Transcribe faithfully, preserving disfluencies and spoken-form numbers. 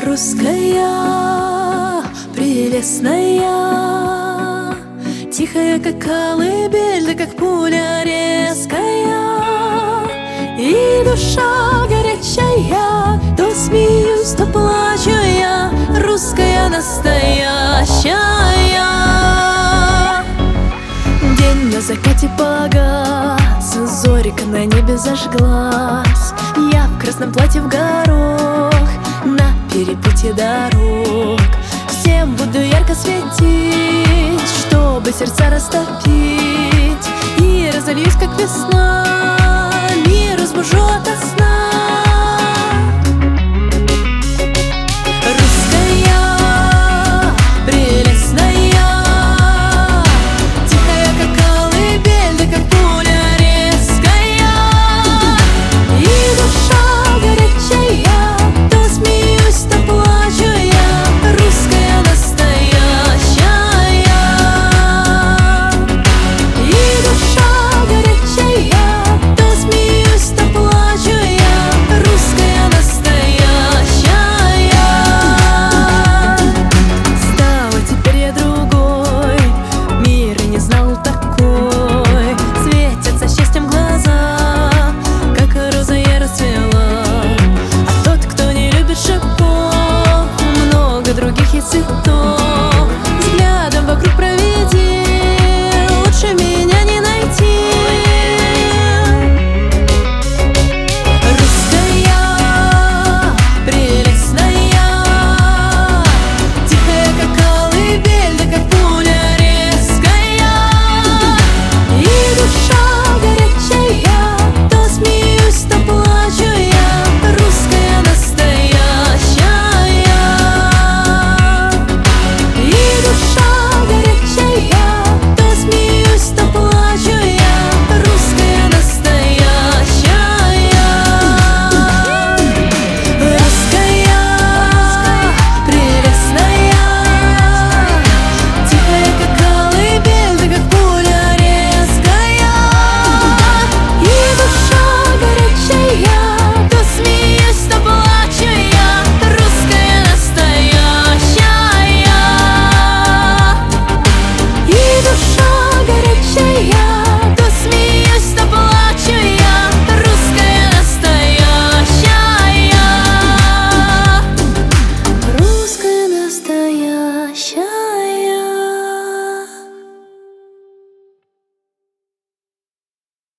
Русская, прелестная, тихая, как колыбель, да как пуля резкая. И душа горячая, то смеюсь, то плачу я, русская настоящая. День на закате погас, зорик на небе зажглась. Я в красном платье в горох, на перепутье дорог. Всем буду ярко светить, чтобы сердца растопить. И разольюсь, как весна,